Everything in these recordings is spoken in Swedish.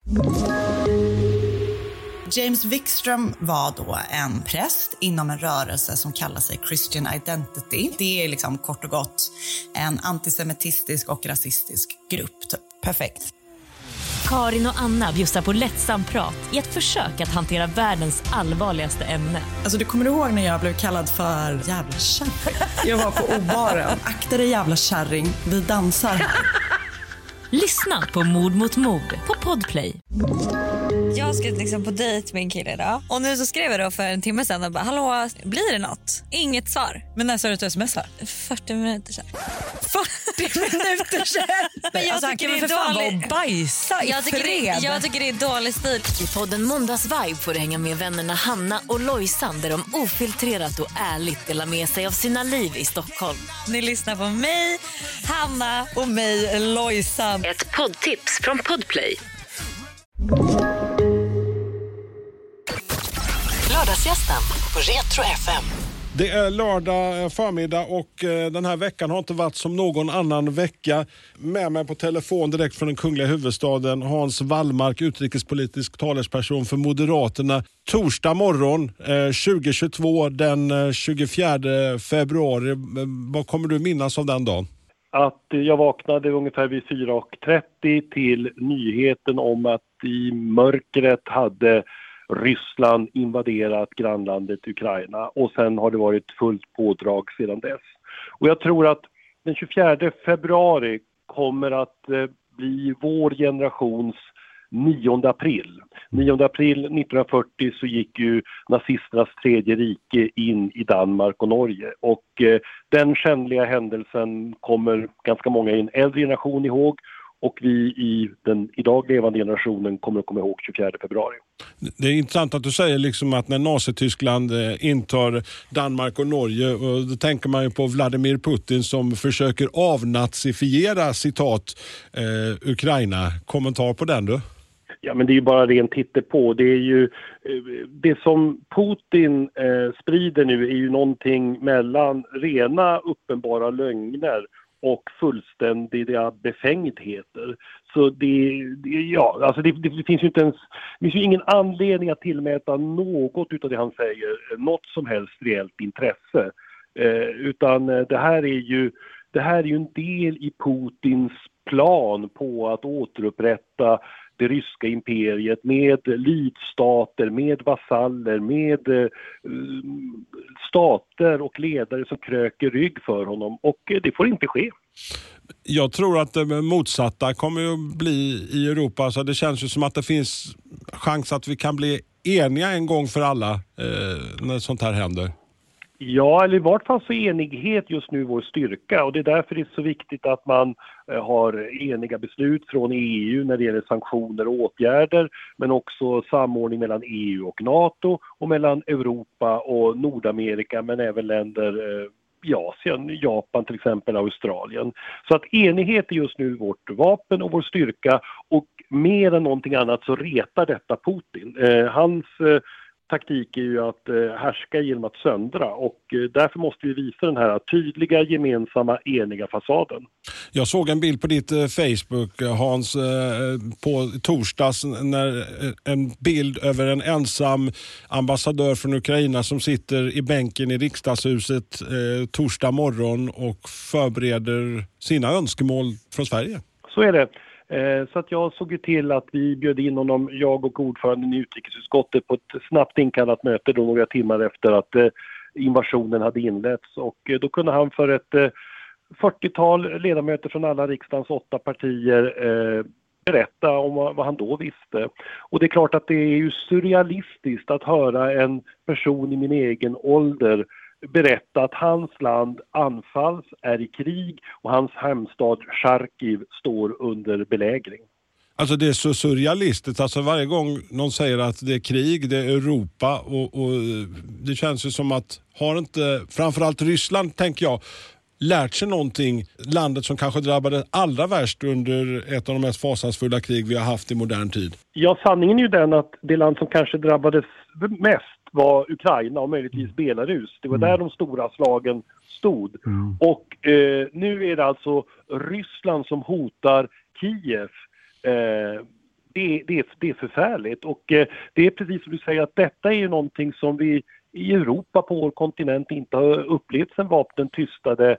James Wikström var då en präst inom en rörelse som kallar sig Christian Identity. Det är liksom kort och gott en antisemitistisk och rasistisk grupp. Perfekt. Karin och Anna bjussar på lättsam prat i ett försök att hantera världens allvarligaste ämne. Alltså du kommer ihåg när jag blev kallad för jävla kärring? Jag var på obaren. Akta dig jävla kärring, vi dansar här. Lyssna på Mord mot mord på Podplay. Jag ska liksom på dejt med en kille idag. Och nu så skrev jag då för en timme sedan och bara, hallå, blir det något? Inget svar. Men när sa du att du smsar? 40 minuter sedan. 40 minuter sedan? Men jag alltså, tycker han kan väl för fan vara och bajsa i fred. Jag tycker det är dålig stil. I podden Måndagsvibe får du hänga med vännerna Hanna och Lojsan där de ofiltrerat och ärligt delar med sig av sina liv i Stockholm. Ni lyssnar på mig, Hanna och mig, Lojsan. Ett poddtips från Podplay. Lördagsgästen på Retro FM. Det är lördag förmiddag och den här veckan har inte varit som någon annan vecka. Med mig på telefon direkt från den kungliga huvudstaden, Hans Wallmark, utrikespolitisk talesperson för Moderaterna. Torsdag morgon 2022, den 24 februari. Vad kommer du minnas av den dagen? Att jag vaknade ungefär vid 4:30 till nyheten om att i mörkret hade Ryssland invaderat grannlandet Ukraina och sen har det varit fullt pådrag sedan dess. Och jag tror att den 24 februari kommer att bli vår generations 9 april. 9 april 1940 så gick ju nazisternas tredje rike in i Danmark och Norge och den skändliga händelsen kommer ganska många i en äldre generation ihåg och vi i den idag levande generationen kommer att komma ihåg 24 februari. Det är intressant att du säger liksom att när Nazityskland intar Danmark och Norge, och då tänker man ju på Vladimir Putin som försöker avnazifiera citat Ukraina. Kommentar på den du? Ja, men det är ju bara rent hittepå. Det är ju det som Putin sprider nu är ju någonting mellan rena uppenbara lögner och fullständiga befängdheter. Så det finns ju inte ens, det finns ju ingen anledning att tillmäta något utav det han säger något som helst reellt intresse. Utan det här är ju en del i Putins plan på att återupprätta det ryska imperiet med lydstater, med vasaller, med stater och ledare som kröker rygg för honom. Och det får inte ske. Jag tror att det motsatta kommer att bli i Europa. Så det känns ju som att det finns chans att vi kan bli eniga en gång för alla när sånt här händer. Ja, eller i vart fall så är enighet just nu vår styrka och det är därför det är så viktigt att man har eniga beslut från EU när det gäller sanktioner och åtgärder, men också samordning mellan EU och NATO och mellan Europa och Nordamerika, men även länder i Asien, Japan till exempel, Australien. Så att enighet är just nu vårt vapen och vår styrka, och mer än någonting annat så retar detta Putin. Hans taktik är ju att härska genom att söndra, och därför måste vi visa den här tydliga, gemensamma, eniga fasaden. Jag såg en bild på ditt Facebook, Hans, på torsdags, när en bild över en ensam ambassadör från Ukraina som sitter i bänken i riksdagshuset torsdag morgon och förbereder sina önskemål från Sverige. Så är det. Så att jag såg ju till att vi bjöd in honom, jag och ordföranden i utrikesutskottet, på ett snabbt inkallat möte då några timmar efter att invasionen hade inletts, och då kunde han för ett 40-tal ledamöter från alla riksdagens 8 partier berätta om vad han då visste. Och det är klart att det är ju surrealistiskt att höra en person i min egen ålder berätta att hans land anfalls, är i krig, och hans hemstad Charkiv står under belägring. Alltså det är så surrealistiskt. Alltså varje gång någon säger att det är krig, det är Europa, och det känns ju som att har inte, framförallt Ryssland tänker jag, lärt sig någonting, landet som kanske drabbade allra värst under ett av de mest fasansfulla krig vi har haft i modern tid. Ja, sanningen är ju den att det land som kanske drabbades mest var Ukraina och möjligtvis Belarus. Det var där de stora slagen stod. Och nu är det alltså Ryssland som hotar Kiev Det är förfärligt, och det är precis som du säger att detta är ju någonting som vi i Europa på vår kontinent inte har upplevt sedan vapnen tystade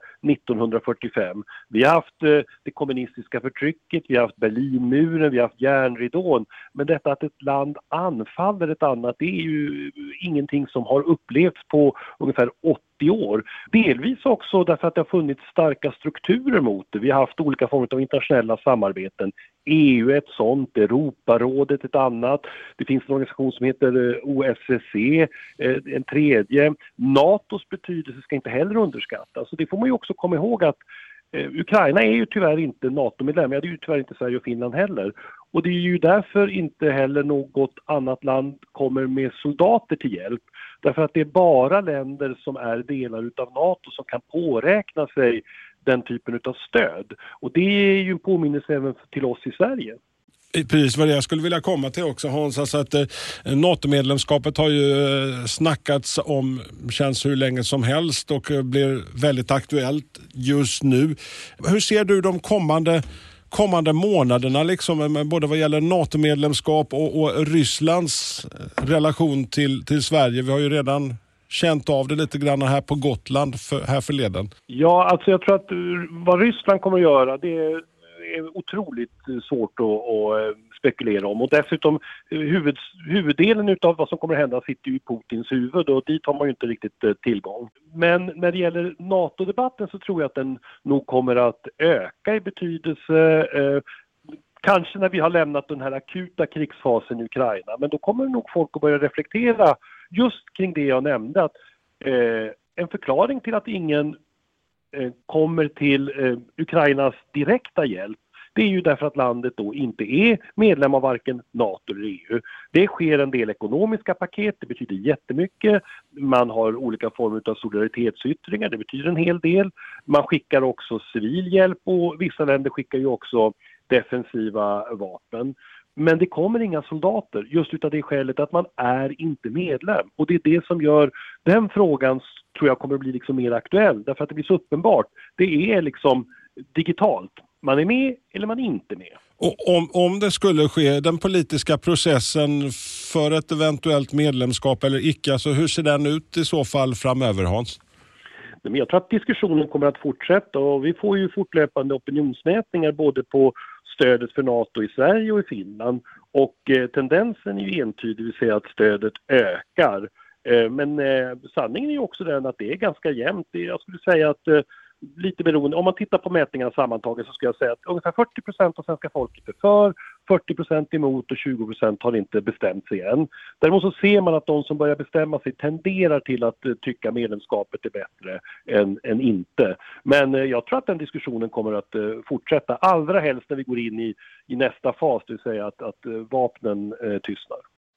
1945. Vi har haft det kommunistiska förtrycket, vi har haft Berlinmuren, vi har haft järnridån. Men detta att ett land anfaller ett annat, det är ju ingenting som har upplevts på ungefär 80 år. Delvis också därför att det har funnits starka strukturer mot det. Vi har haft olika former av internationella samarbeten. EU är ett sånt, Europarådet ett annat. Det finns en organisation som heter OSSE, en tredje. NATOs betydelse ska inte heller underskattas. Så det får man ju också komma ihåg att Ukraina är ju tyvärr inte NATO-medlem. Ja, det är ju tyvärr inte Sverige och Finland heller. Och det är ju därför inte heller något annat land kommer med soldater till hjälp. Därför att det är bara länder som är delar utav NATO som kan påräkna sig den typen av stöd. Och det är ju en påminnelse även till oss i Sverige. Precis vad jag skulle vilja komma till också, Hans. Alltså att NATO-medlemskapet har ju snackats om, känns hur länge som helst, och blir väldigt aktuellt just nu. Hur ser du de kommande månaderna, liksom, både vad gäller NATO-medlemskap och Rysslands relation till Sverige? Vi har ju redan känt av det lite grann här på Gotland här förleden. Ja, alltså jag tror att vad Ryssland kommer att göra, det är otroligt svårt att spekulera om. Och dessutom huvuddelen av vad som kommer att hända sitter ju i Putins huvud, och dit har man ju inte riktigt tillgång. Men när det gäller NATO-debatten så tror jag att den nog kommer att öka i betydelse. Kanske när vi har lämnat den här akuta krigsfasen i Ukraina. Men då kommer nog folk att börja reflektera just kring det jag nämnde. Att en förklaring till att ingen kommer till Ukrainas direkta hjälp, det är ju därför att landet då inte är medlem av varken NATO eller EU. Det sker en del ekonomiska paket, det betyder jättemycket. Man har olika former av solidaritetsyttringar, det betyder en hel del. Man skickar också civil hjälp, och vissa länder skickar ju också defensiva vapen. Men det kommer inga soldater just utav det skälet att man är inte medlem. Och det är det som gör den frågan, tror jag, kommer att bli liksom mer aktuell. Därför att det blir så uppenbart. Det är liksom digitalt. Man är med eller man är inte med. Och om det skulle ske, den politiska processen för ett eventuellt medlemskap eller icke, alltså hur ser den ut i så fall framöver, Hans? Men jag tror att diskussionen kommer att fortsätta, och vi får ju fortlöpande opinionsmätningar både på stödet för NATO i Sverige och i Finland, och tendensen är ju entydig, vi ser att stödet ökar. Men sanningen är ju också den att det är ganska jämnt. Jag skulle säga att lite beroende, om man tittar på mätningarna sammantaget, så ska jag säga att ungefär 40% av svenska folket är för, 40% emot och 20% har inte bestämt sig än. Däremot så ser man att de som börjar bestämma sig tenderar till att tycka medlemskapet är bättre än inte. Men jag tror att den diskussionen kommer att fortsätta, allra helst när vi går in i nästa fas, det vill säga att vapnen tystnar.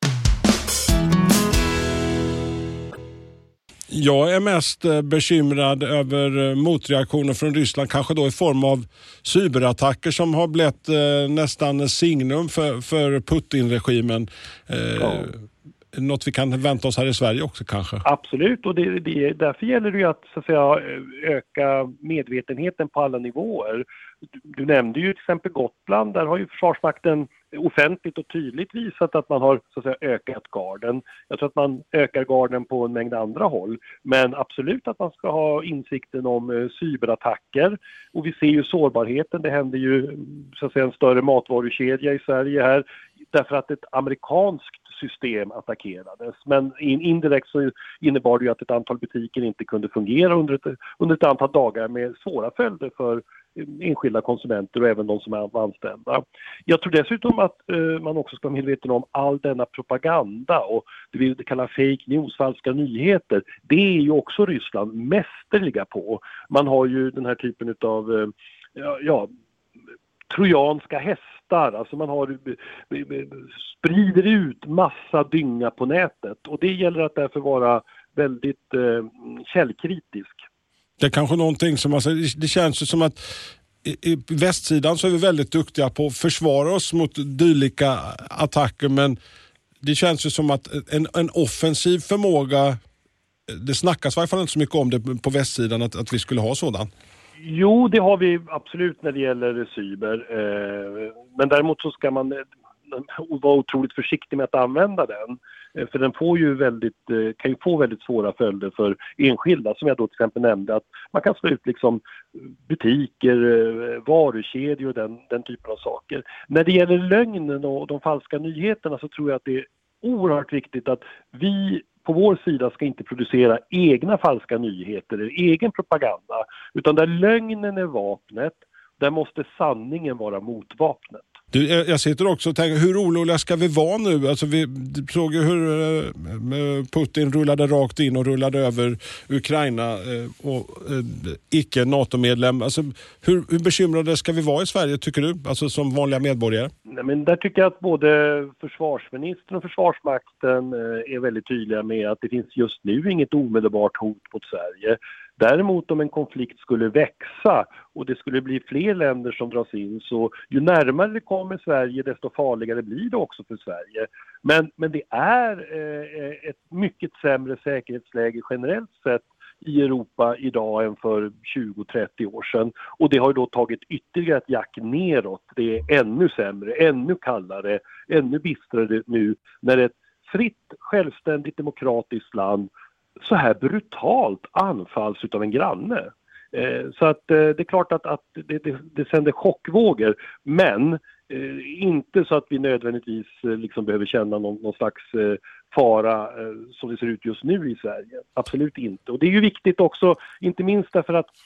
Jag är mest bekymrad över motreaktioner från Ryssland, kanske då i form av cyberattacker som har blivit nästan signum för Putin-regimen. Ja. Något vi kan vänta oss här i Sverige också kanske. Absolut, och därför gäller det ju att, så att säga, öka medvetenheten på alla nivåer. Du nämnde ju till exempel Gotland, där har ju Försvarsmakten offentligt och tydligt visat att man har, så att säga, ökat garden. Jag tror att man ökar garden på en mängd andra håll, men absolut att man ska ha insikten om cyberattacker, och vi ser ju sårbarheten. Det händer ju, så att säga, en större matvarukedja i Sverige här därför att ett amerikanskt system attackerades. Men indirekt så innebar det ju att ett antal butiker inte kunde fungera under ett antal dagar, med svåra följder för enskilda konsumenter och även de som är anställda. Jag tror dessutom att man också ska vara medveten om all denna propaganda och det vi kallar fake news, falska nyheter. Det är ju också Ryssland mästerliga på. Man har ju den här typen av trojanska hästar. Alltså man sprider ut massa dynga på nätet, och det gäller att därför vara väldigt källkritisk. Det är kanske någonting som, alltså, det känns ju som att i västsidan så är vi väldigt duktiga på att försvara oss mot dylika attacker, men det känns ju som att en offensiv förmåga, det snackas i varje fall inte så mycket om det på västsidan att vi skulle ha sådan. Jo, det har vi absolut när det gäller cyber. Men däremot så ska man vara otroligt försiktig med att använda den. För den får ju kan ju få väldigt svåra följder för enskilda, som jag då till exempel nämnde, att man kan slå ut liksom butiker, varukedjor och den typen av saker. När det gäller lögnen och de falska nyheterna så tror jag att det är oerhört viktigt att vi på vår sida ska inte producera egna falska nyheter eller egen propaganda, utan där lögnen är vapnet, där måste sanningen vara motvapnet. Du, jag sitter också och tänker, hur oroliga ska vi vara nu? Alltså vi såg ju hur Putin rullade rakt in och rullade över Ukraina och icke-NATO-medlem. Alltså, hur bekymrade ska vi vara i Sverige, tycker du? Alltså som vanliga medborgare? Nej, men där tycker jag att både försvarsministern och Försvarsmakten är väldigt tydliga med att det finns just nu inget omedelbart hot mot Sverige. Däremot om en konflikt skulle växa och det skulle bli fler länder som dras in, så ju närmare det kommer Sverige desto farligare blir det också för Sverige. Men det är ett mycket sämre säkerhetsläge generellt sett i Europa idag än för 20-30 år sedan. Och det har ju då tagit ytterligare ett jack neråt. Det är ännu sämre, ännu kallare, ännu bistrare nu när ett fritt, självständigt, demokratiskt land så här brutalt anfalls utav en granne. Så att det är klart att det sänder chockvågor, men inte så att vi nödvändigtvis liksom behöver känna någon slags fara som det ser ut just nu i Sverige. Absolut inte. Och det är ju viktigt också, inte minst därför att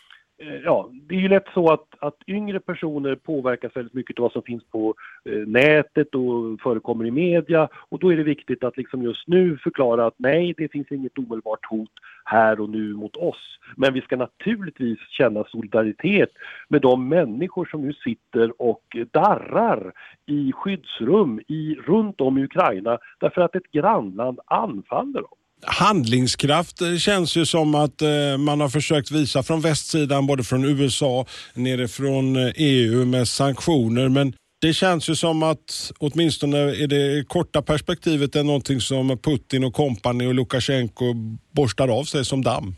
det är ju lätt så att yngre personer påverkas väldigt mycket av vad som finns på nätet och förekommer i media, och då är det viktigt att liksom just nu förklara att nej, det finns inget omedelbart hot här och nu mot oss. Men vi ska naturligtvis känna solidaritet med de människor som nu sitter och darrar i skyddsrum runt om i Ukraina därför att ett grannland anfaller dem. Handlingskraft känns ju som att man har försökt visa från västsidan, både från USA, nerifrån EU med sanktioner, men det känns ju som att åtminstone i det korta perspektivet är någonting som Putin och kompani och Lukasjenko borstar av sig som damm.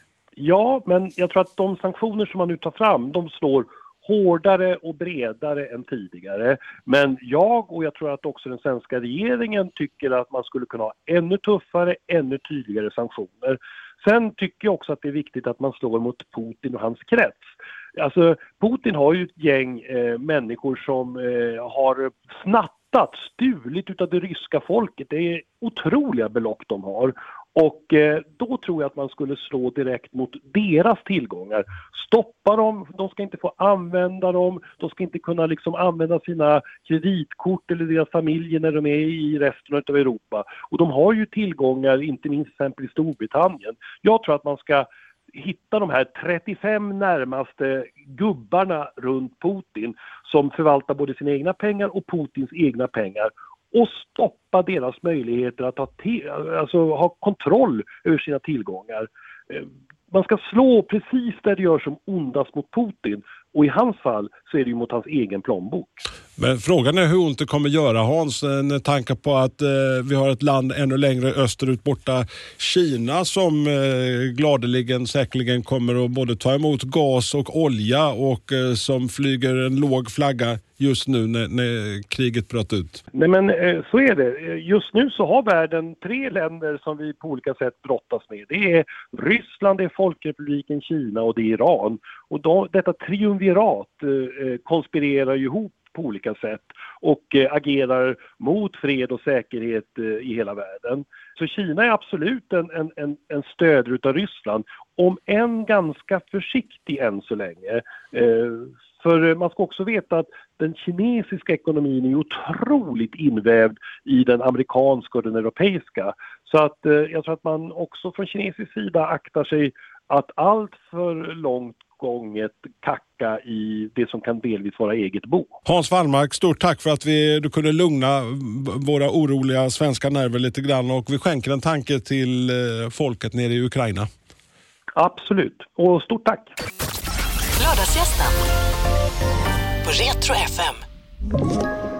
Ja, men jag tror att de sanktioner som man nu tar fram, de slår hårdare och bredare än tidigare. Men jag tror att också den svenska regeringen tycker att man skulle kunna ha ännu tuffare, ännu tydligare sanktioner. Sen tycker jag också att det är viktigt att man slår mot Putin och hans krets. Alltså Putin har ju ett gäng människor som har stulit utav det ryska folket. Det är otroliga belopp de har. Och då tror jag att man skulle slå direkt mot deras tillgångar. Stoppa dem, de ska inte få använda dem, de ska inte kunna liksom använda sina kreditkort eller deras familjer när de är i resten av Europa. Och de har ju tillgångar, inte minst exempel i Storbritannien. Jag tror att man ska hitta de här 35 närmaste gubbarna runt Putin som förvaltar både sina egna pengar och Putins egna pengar, och stoppa deras möjligheter att ha kontroll över sina tillgångar. Man ska slå precis där det gör som ondast mot Putin, och i hans fall så är det ju mot hans egen plånbok. Men frågan är hur ont det kommer göra, Hans, med tanke på att vi har ett land ännu längre österut borta, Kina, som gladeligen säkerligen kommer att både ta emot gas och olja och som flyger en låg flagga just nu när kriget bröt ut. Nej, men så är det. Just nu så har världen 3 länder som vi på olika sätt brottas med. Det är Ryssland, det är Folkrepubliken Kina och det är Iran. Och detta triumvirat konspirerar ju ihop på olika sätt och agerar mot fred och säkerhet i hela världen. Så Kina är absolut en stödare utav Ryssland, om än ganska försiktig än så länge. För man ska också veta att den kinesiska ekonomin är otroligt invävd i den amerikanska och den europeiska. Så att jag tror att man också från kinesisk sida aktar sig att allt för långt gånget kacka i det som kan delvis vara eget bo. Hans Wallmark, stort tack för att du kunde lugna våra oroliga svenska nerver lite grann, och vi skänker en tanke till folket nere i Ukraina. Absolut, och stort tack! Lördagsgästen på Retro FM.